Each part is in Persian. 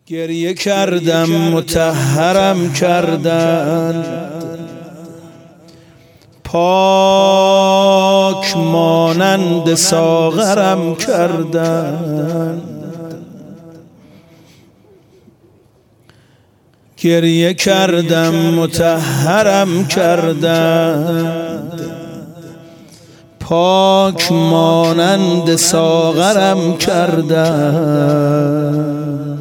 گریه کردم مطهرم کردن، پاک مانند ساغرم کردن. گریه کردم مطهرم کردن، پاک مانند ساغرم کردن.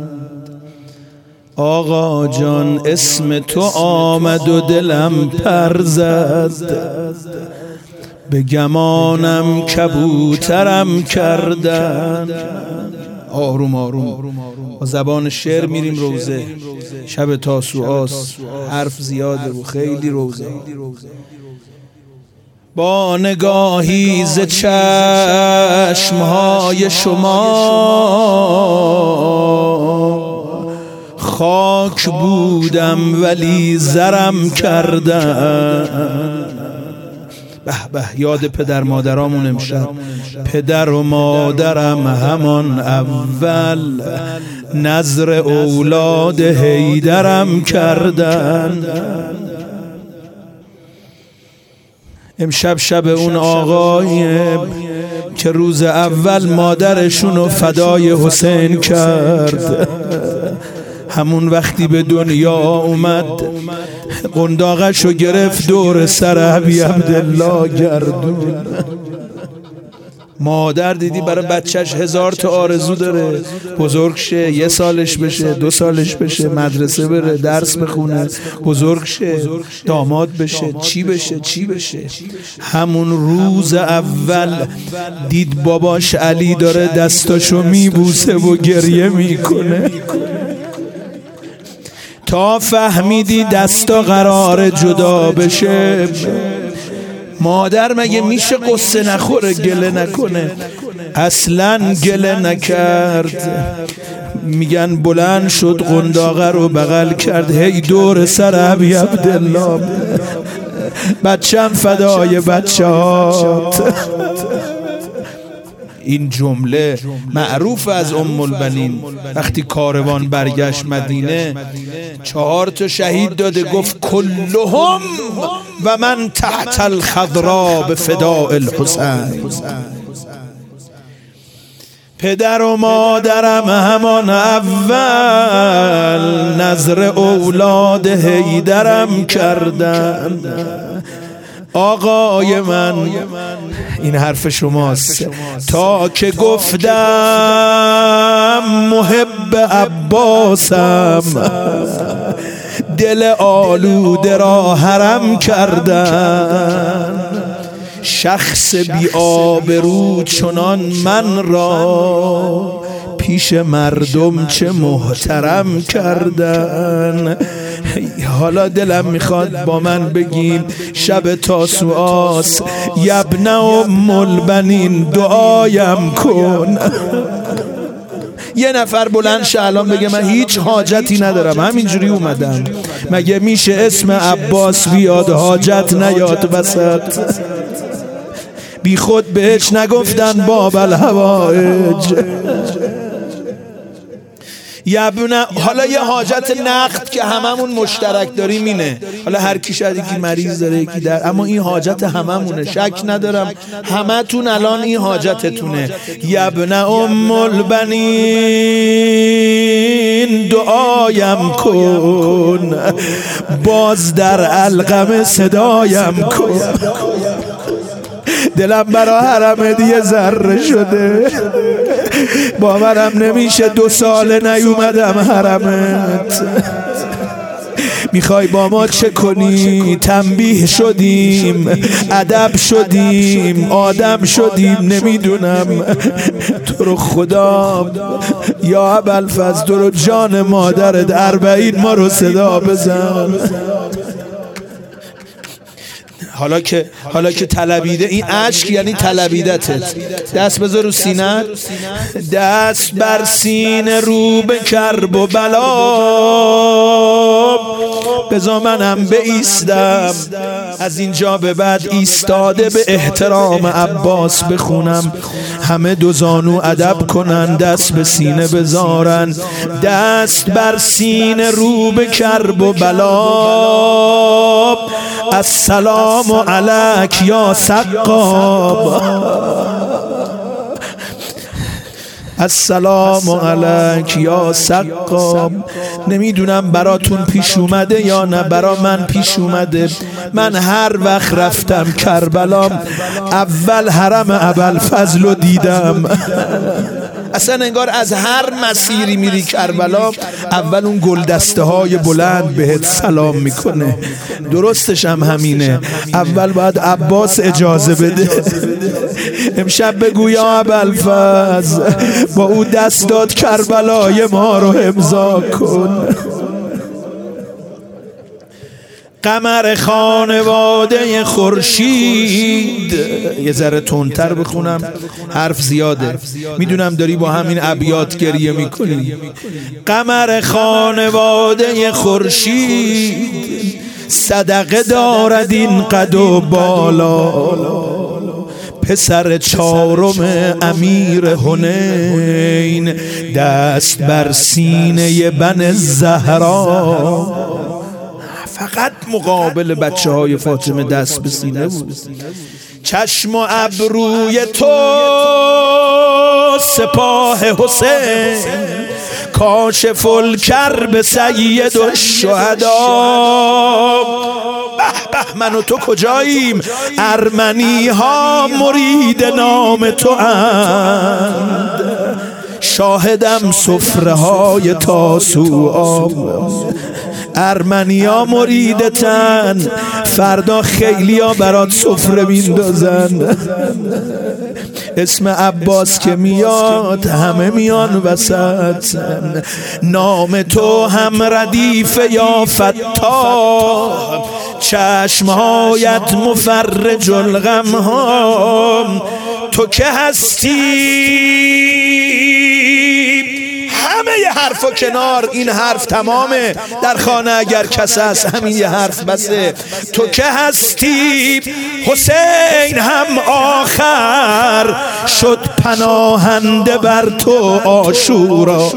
آقا جان اسم تو آمد و دلم پر زد، به گمانم کبوترم کردن. آروم آروم با زبان شعر میریم روزه. شب تاسوعاست، حرف زیاده و خیلی روزه. با نگاهی ز چشمهای شما خاک بودم ولی زرم کردن. به به یاد پدر مادرامون امشب. پدر و مادرم همان اول نظر اولاد حیدرم کردن. امشب شب اون آقایی که روز اول مادرشونو فدای حسین کرد. همون وقتی به دنیا اومد قنداقشو گرفت دور سر ابی عبدالله گردون. مادر دیدی برای بچهش 1000 تا آرزو داره، بزرگ شه، 1 سالش بشه، 2 سالش بشه، مدرسه بره، درس بخونه، بزرگ شه، داماد بشه، چی بشه چی بشه. همون روز اول دید باباش علی داره دستاشو میبوسه و گریه میکنه، تا فهمیدی دستا قرار جدا بشه. مادر مگه میشه قصه نخوره گله نکنه؟ اصلا گله نکرد. میگن بلند شد قنداقه رو بغل کرد، هی دور سر ابی عبدالله بچم فدای بچهات. این جمله معروف از ام البنین. وقتی کاروان برگشت مدینه 4 تا شهید داده، گفت کلهم و من تحت الخضراء به فداء الحسین. پدر و مادرم همان اول نظر اولاد حیدرم کردن. آقای من، این حرف شماست، تا که گفتم محب عباسم دل آلوده را حرم کردن. شخص بی آبرو چنان من را پیش مردم چه محترم کردن. حالا دلم میخواد با من بگین شب تاسوعاست، یبن ام البنین دعایم کن. یه نفر بلند شه الان بگه من هیچ حاجتی ندارم، همینجوری اومدم. مگه میشه اسم عباس بیاد حاجت نیاد وسط؟ بی خود بهش نگفتن باب الحوائج. حالا یه حاجت نقد که هممون مشترک داریم اینه. حالا هر کی شاید یکی مریض داره یکی در، اما این حاجت هممونه، شک ندارم همتون الان این حاجتتونه. یبن ام البنین دعایم کن، باز در علقم صدایم کن. دلم برا حرمت یه ذره شده، باورم نمیشه 2 سال نیومدم حرمت. میخوای با ما چه کنی؟ تنبیه شدیم، ادب شدیم، آدم شدیم، نمیدونم. تو رو خدا یا ابوالفضل، تو رو جان مادرت 40 ما رو صدا بزن. حالا که طلبیده، این اشک یعنی طلبیدتت. دست بذار رو سینه، دست بر سینه رو به کرب و بلا، بذار منم بایستم از اینجا به بعد ایستاده به احترام عباس بخونم، همه دو زانو ادب کنن، دست به سینه بذارن، دست بر سینه رو به کرب و بلا، السلام علیک یا سقاب، السلام علیک یا سقاب. نمیدونم براتون پیش اومده یا نه، برا من پیش اومده. من هر وقت رفتم کربلا اول حرم ابوالفضل رو دیدم. اصلا انگار از هر مسیری میری کربلا اول اون گلدسته های بلند بهت سلام میکنه. درستش هم همینه، اول باید عباس اجازه بده. امشب بگو یا ابوالفضل با او دست داد کربلای ما رو امضا کن. قمر خانواده خورشید، یه ذره تندتر بخونم حرف زیاده، میدونم داری با همین ابیات گریه میکنی. قمر خانواده خورشید صدقه دارد این قد و بالا، پسر چارم امیر حنین دست بر سینه بن زهرا. فقط مقابل بچه های فاطمه دست به سینه بود. چشم و ابروی تو سپاه حسین، کاشف الکرب سید الشهدا. به به من و تو کجاییم؟ ارمنی ها مرید نام تو اند، شاهدم سفره های تاسوعا. ارمنیا مریدتن، فردا خیلیا برات سفره میندازن. اسم عباس که میاد همه میان وسط، نام تو هم ردیف یا فتاح، چشمهایت مفرج الغم ها. تو که هستی همه یه حرف و کنار، این حرف تمامه در خانه اگر کس هست همین یه حرف بسه. تو که هستی حسین هم آخر شد پناهنده بر تو عاشورا.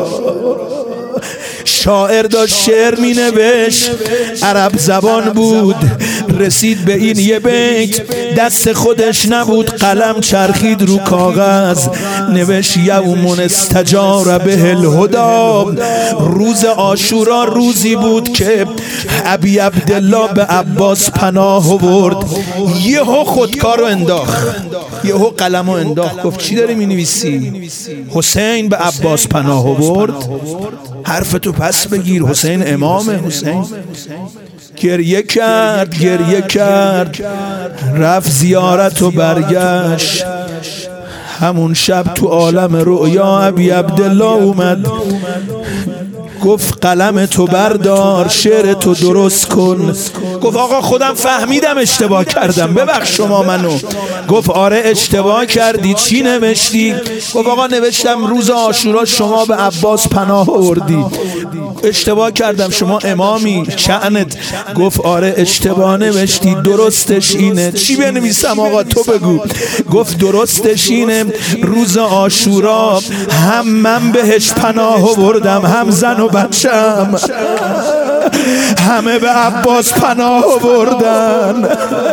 شاعر داشت شعر می نوشت، عرب زبان بود، رسید به این یه بیت، دست خودش نبود، قلم چرخید رو کاغذ، نوشت یوم استجار به الهدا. روز عاشورا روزی بود که ابی عبدالله به عباس پناه آورد. یهو خودکار رو انداخت، یهو قلم رو انداخت، گفت چی داری می نویسی؟ حسین به عباس پناه آورد، حرفتو پس بگیر، حسین امامه. حسین گریه کرد، رفت زیارت و برگشت. همون شب تو عالم رؤیا ابی عبدالله اومد، گفت قلم تو بردار، شعر تو درست کن. گفت آقا خودم فهمیدم اشتباه کردم، ببخش شما منو. گفت آره اشتباه کردی، چی نوشتی؟ گفت آقا نوشتم روز عاشورا شما به عباس پناه آوردی. اشتباه کردم، شما امامی، شأنت. گفت آره اشتباه نوشتی، درستش اینه. چی بنویسم آقا تو بگو؟ گفت درستش اینه روز عاشورا هم من بهش پناه آوردم، هم زن و بچم، همه به عباس پناه آوردن.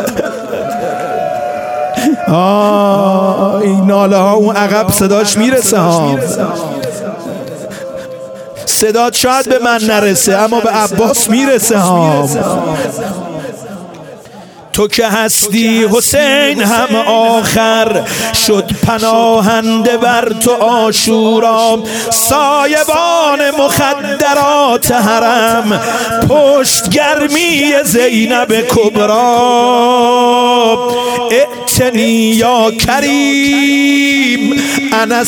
این ناله ها اون عقب صداش میرسه ها، صدات شاید به من نرسه اما به عباس میرسه ها. تو که هستی حسین هم آخر شد پناهنده بر تو عاشورا. سایبان مخدرات حرم پشت گرمی زینب کبرا. ائتنی یا کریم انا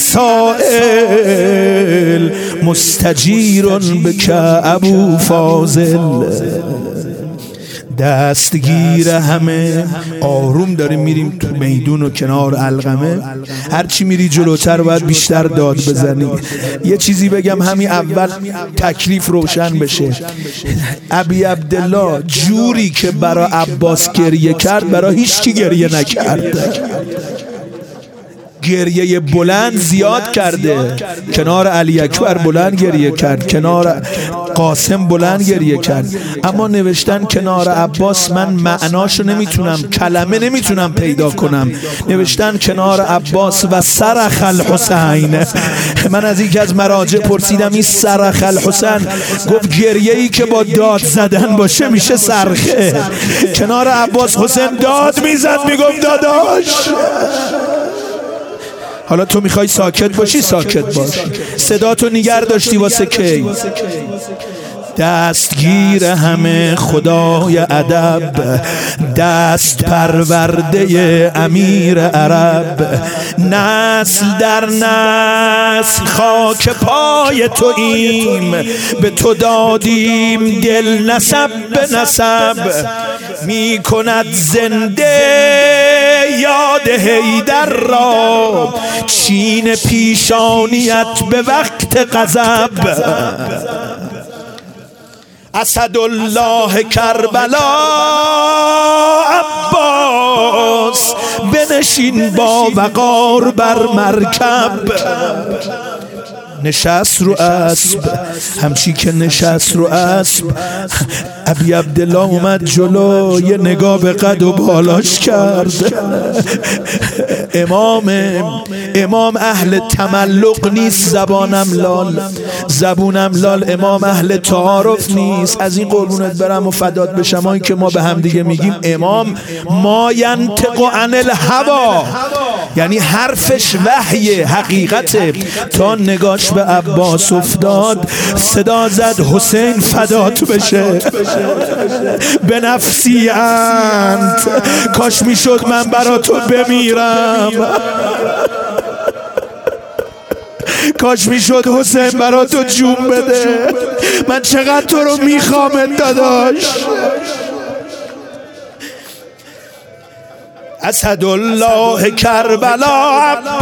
سائل مستجیر بک ابو فاضل. دستگیر همه. آروم داریم میریم تو میدون و کنار القمه. هرچی میری جلوتر باید بیشتر داد بزنی. یه چیزی بگم همین اول تکلیف روشن بشه. ابی عبدالله جوری که برا عباس گریه کرد برا هیچ کی گریه نکرد. گریه بلند زیاد کرده. کنار علی اکبر بلند گریه کرد، کنار قاسم بلند گریه کرد، اما نوشتن کنار عباس من معناشو نمیتونم، کلمه نمیتونم پیدا کنم. نوشتن کنار عباس و صرخ الحسین. من از یکی از مراجع پرسیدم این صرخ الحسین، گفت گریه ای که با داد زدن باشه میشه صرخه. کنار عباس حسین داد میزد میگفت داداش. حالا تو میخوای ساکت باشی ساکت باش، صدا تو نگر داشتی واسه کی؟ دستگیر همه خدای ادب، دست پرورده امیر عرب، نسل در نسل خاک پای تو ایم، به تو دادیم دل نسب به نسب، می کند زنده یاد حیدر را چین پیشانیت به وقت غضب. اسدالله کربلا عباس، بنشین با وقار بر مرکب. نشست رو اسب، همچی که نشست رو اسب ابی عبدالله اومد جلو، یه نگاه به قد و بالاش کرد. امام اهل تملق نیست، زبونم لال، امام اهل تعارف نیست. از این قربونت برم و فدات بشم این که ما به هم دیگه میگیم امام ما ینطق عن الهوا، یعنی حرفش وحی حقیقته. تا نگاش به عباس افتاد صدا زد حسین فدات بشه، به نفسی انت، کاش میشد من برا تو بمیرم، کاش میشد حسین برا تو جون بده، من چقدر تو رو میخوامت داداش. اسدالله کربلا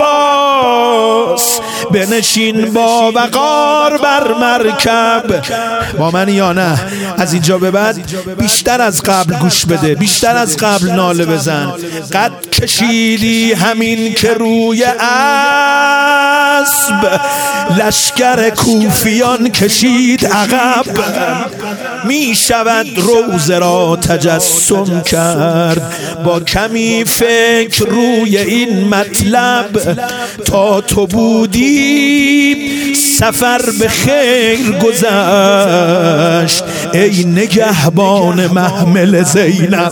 عباس، بنشین با وقار بر مرکب. با من یا نه؟ از اینجا به بعد بیشتر از قبل گوش بده، بیشتر از قبل ناله بزن. قد کشیدی همین که روی اسب، لشکر کوفیان کشید عقب. می شود روزه را تجسم کرد، با کمی فکر روی این مطلب. تا تو بودی سفر به خیر گذشت، ای نگهبان محمل زینب،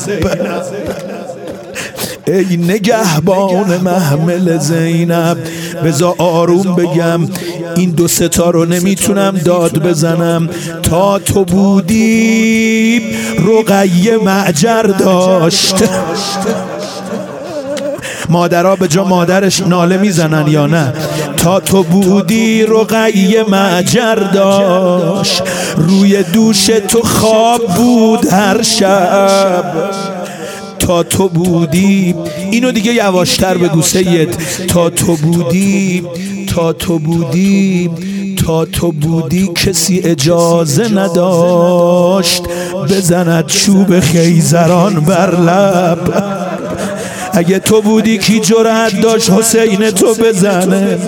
ای نگهبان محمل زینب. بذار آروم بگم، این دو ستا رو نمیتونم داد بزنم. تا تو بودی رقیه معجر داشت. مادرها به جا مادرش ناله میزنن یا نه؟ تا تو بودی رقیه معجر داشت، روی دوش تو خواب بود هر شب. تا تو بودی، اینو دیگه یواشتر بگو سید. تا تو بودی، تا تو بودی، تا تو بودی کسی اجازه نداشت بزند چوب خیزران بر لب. اگه تو بودی کی جرأت داشت حسین تو بزنه؟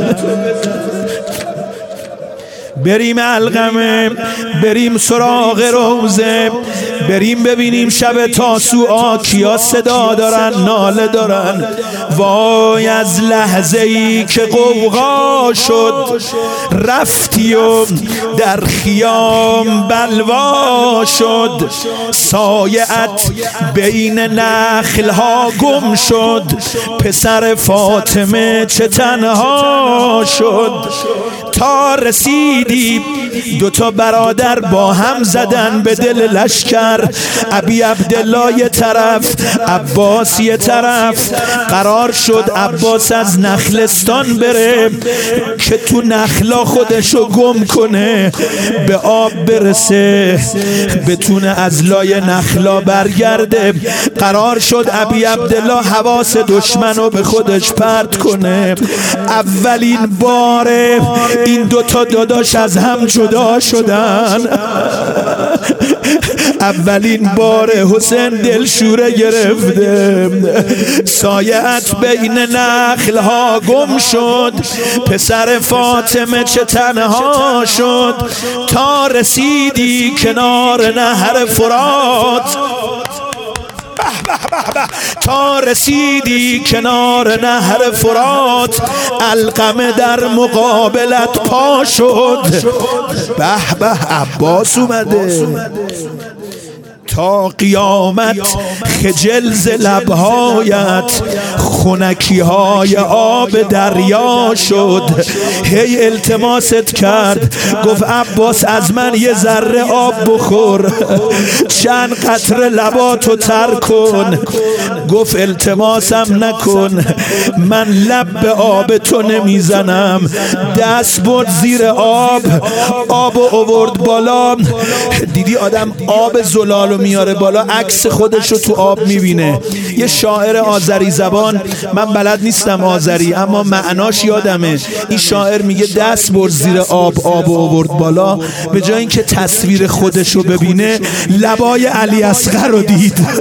بریم القمه، بریم سراغ روزه، بریم ببینیم شب تاسوعا کیا صدا دارن، ناله دارن. وای از لحظه ای که غوغا شد، رفتی و در خیام بلوا شد. سایه‌ات بین نخلها گم شد، پسر فاطمه چه تنها شد. تا رسیدی دوتا برادر با هم زدن به دل لشکر. ابی عبدالله یه طرف، عباس یه طرف. قرار شد عباس از نخلستان بره که تو نخلا خودشو گم کنه، به آب برسه، بتونه از لای نخلا برگرده. قرار شد ابی عبدالله حواس دشمنو به خودش پرت کنه. اولین باره این دوتا داداش از هم جدا شدن. اولین بار حسین دلشوره گرفته، سایت بین نخل ها گم شد. پسر فاطمه چه تنها شد تا رسیدی کنار نهر فرات. تا رسیدی کنار نهر فرات، علقمه در مقابلت پا شد. به به عباس اومده. تا قیامت خجل ز لبهایت، خنکی های آب دریا شد. هی التماست کرد، گفت عباس از من یه ذره آب بخور، چند قطره لباتو تر کن. گفت التماسم نکن، من لب به آب تو نمیزنم. دست برد زیر آب، آبو آورد بالا. دیدی آدم آب زلالو میاره بالا، عکس خودش رو تو آب میبینه. یه شاعر آذری زبان، من بلد نیستم آذری اما معناش یادمه، این شاعر میگه دست برد زیر آب، آب آورد بالا. به جای اینکه تصویر خودش رو ببینه، لبای علی اصغر رو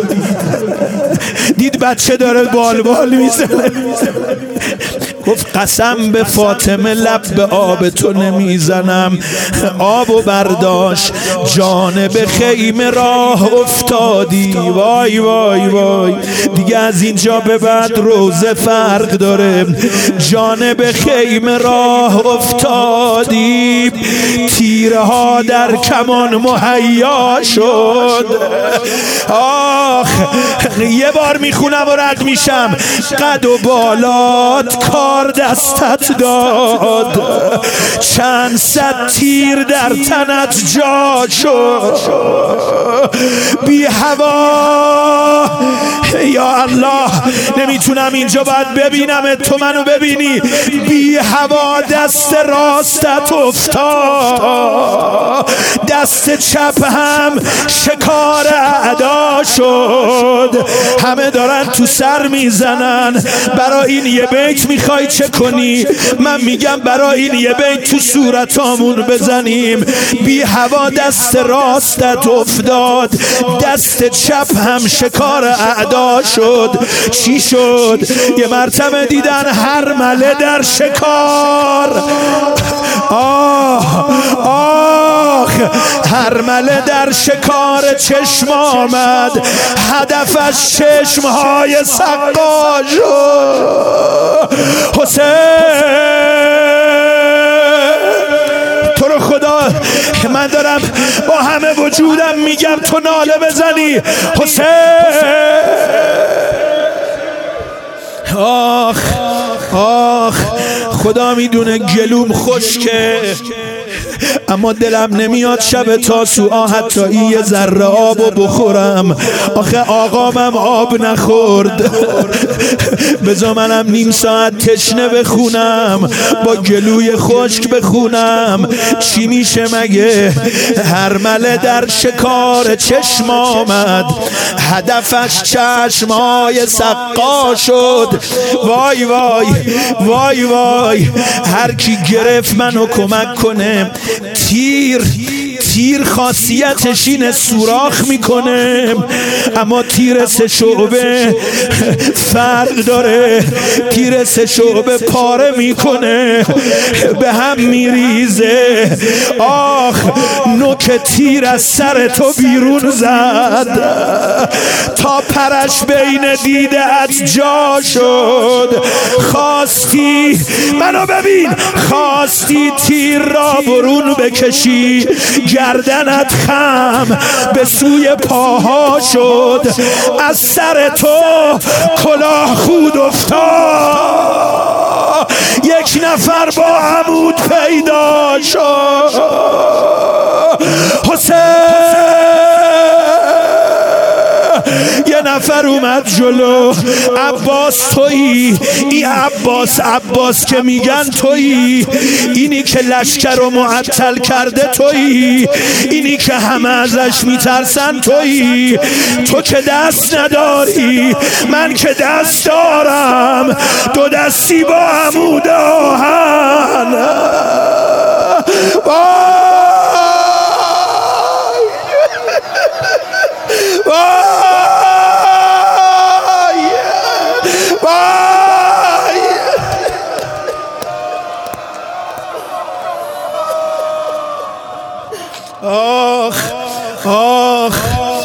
دید بچه داره بال میزنه. گفت قسم به فاطمه لب به آب تو نمیزنم. آبو برداشت، جانب خیمه راه افتادی. وای وای وای، دیگه از اینجا به بعد روزه فرق داره. جانب خیمه راه افتادی، تیرها در کمان مهیا شد. آخ یه بار میخونم و رد میشم. قد و بالات کار دستت داد، چند صد تیر در تنت جا شد. بی هوا یا الله، نمیتونم اینجا باید ببینم تو منو ببینی. بی هوا دست راستت افتاد، دست چپ هم شکار اعدا شد. همه دارن تو سر میزنن. برای این یه بیت میخوای چه کنی؟ من میگم برای این یه بیت تو صورتامون بزنیم. بی هوا دست راستت افتاد، دست چپ هم شکار اعدا شد. چی شد؟ یه مرتبه دیدن هرمله در شکار. آه آه، هرمله در شکار چشم آمد، هدفش چشمهای سقا شد. حسین تو رو خدا من دارم با همه وجودم میگم تو ناله بزنی. حسین آخ آخ، خدا میدونه گلوم خشکه اما دلم نمیاد شب تاسوعا حتی یه ذره آبو بخورم. آخه آقامم آب نخورد. بذار منم نیم ساعت تشنه بخونم، با گلوی خشک بخونم. چی میشه مگه؟ هرمله در شکار چشم آمد، هدفش چشمای سقا شد. وای وای وای وای، هر کی گرفت منو کمک کنه. تیر خاصیتش اینه سوراخ میکنه، اما تیر سه شعبه فرق داره. تیر سه شعبه پاره میکنه، به هم میریزه. آخ نوک تیر از سر تو بیرون زد تا پرش بین دیده‌ات جا شد. خواستی منو ببین، خواستی تیر را برون بکشی، گردنت خم به سوی پاها شد، از سر تو کلاه خود افتاد، یک نفر با عمود پیدا شد. حسین یه نفر اومد جلو، عباس تویی؟ این عباس که میگن تویی؟ اینی که لشکر رو معطل کرده تویی؟ اینی که همه ازش میترسن تویی؟ تو که دست نداری، من که دست دارم، دو دستی با عمود آهن. آخ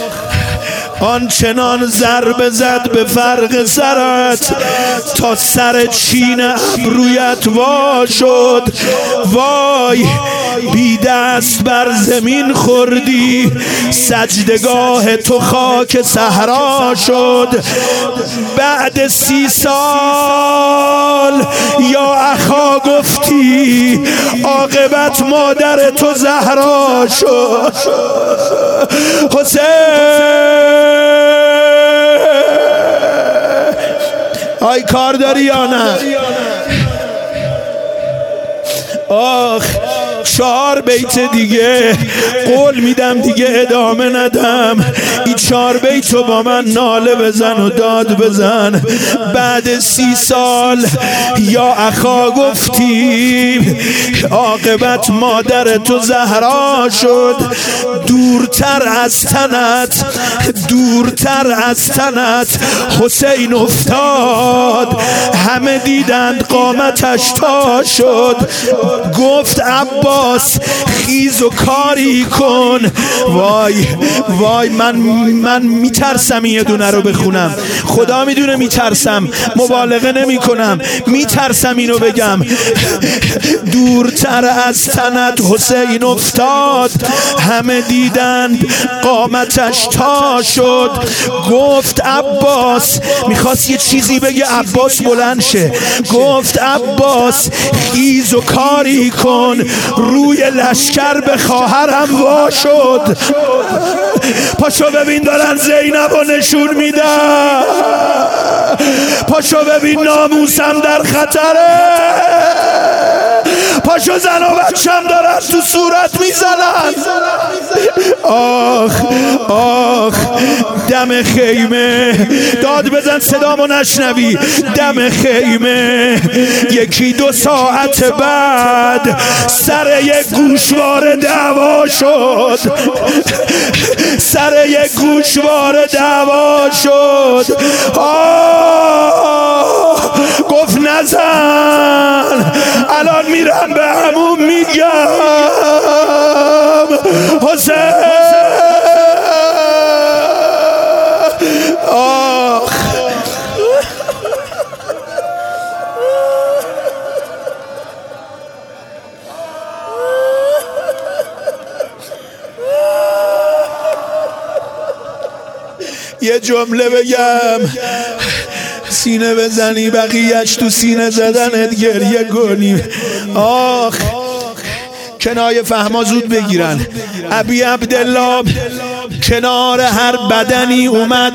آنچنان ضربه زد به فرق سرت تا سر چین ابرویت وا شد. وای بی دست بر زمین خوردی، سجدگاه تو خاک صحرا شد. بعد 30 سال یا اخا گفتی، عاقبت مادر تو زهرا شد. حسین آی کار داری یا نه؟ آخ 4 بیت دیگه قول میدم دیگه ادامه ندم. این 4 بیت رو با من ناله بزن و داد بزن. بعد 30 سال یا اخا گفتیم، عاقبت مادر تو زهرا شد. دورتر از تنت حسین افتاد، همه دیدند قامتش تا شد. گفت عباس خیز و کاری کن. وای من میترسم یه دونه رو بخونم، خدا میدونه میترسم، مبالغه نمی کنم، میترسم اینو بگم. دورتر از تنت حسین افتاد، همه دیدند قامتش تا شد. گفت عباس، میخواست یه چیزی بگه عباس بلند شه. گفت عباس خیز و کاری کن، روی لشکر به خواهرم وا شد. پاشو ببین دارن زینب رو نشون میدن، پاشو ببین ناموسم در خطره، پاشو زن و بچم دارن تو صورت میزنن. آخ دم خیمه داد بزن صدامو نشنوی. دم خیمه 1-2 ساعت بعد سر یک گوشواره دعوا شد. سر یک گوشواره دعوا شد. گفت نزن، الان میرم به عموم میگم. حسین یه جمله بگم، سینه بزنی بقیه‌اش تو سینه زدنت گریه کنی. آخ کنایه فهما زود بگیرن. ابی عبدالله کنار هر بدنی اومد،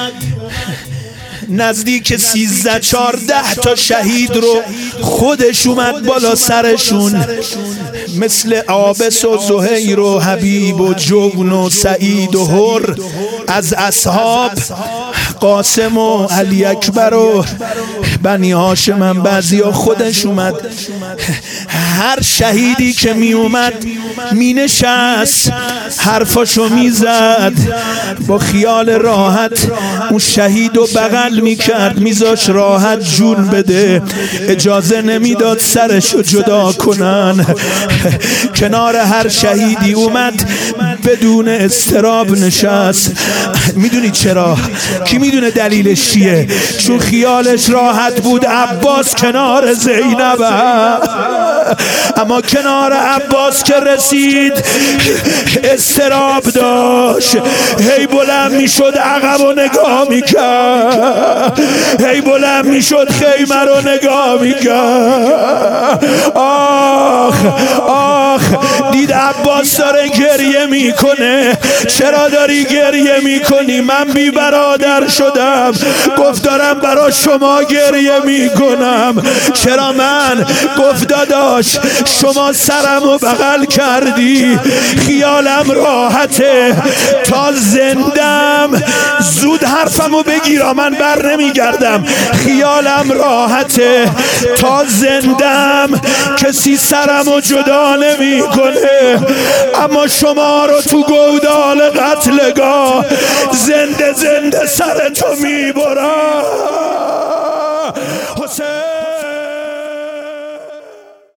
نزدیک 13-14 تا شهید رو خودش اومد بالا سرشون، مثل عابس و زهیر و حبیب و جون و سعید و هر. از اصحاب قاسم و علی اکبر و بنی هاشم بعضی ها خودش اومد. هر شهیدی که می اومد می نشست، حرفاشو می زد، با خیال راحت اون شهید رو بغل می کرد، میذاش راحت جون بده، اجازه نمیداد سرشو جدا کنن. کنار هر شهیدی اومد بدون استراب نشست. میدونی چرا؟ کی میدونه دلیلش چیه؟ چون خیالش راحت بود عباس کنار زینب. اما کنار عباس که رسید استراب داشت، هی بلند میشد عقب و نگاه میکرد، هی بلند میشد خیمه رو نگاه میکرد. آخ آخ دید عباس داره گریه میکنه. چرا داری گریه میکنی؟ من بی برادر شدم. گفت دارم برا شما گریه میکنم. چرا من؟ گفت داداش شما سرمو بغل کردی، خیالم راحته تا زندم زود حرفمو بگیرا من بر نمیگردم. خیالم راحته تا زندم کسی سرمو جدا نمیکنه، اما شما رو تو گودال قتلگاه زنده زنده سرتو میبرم. حسین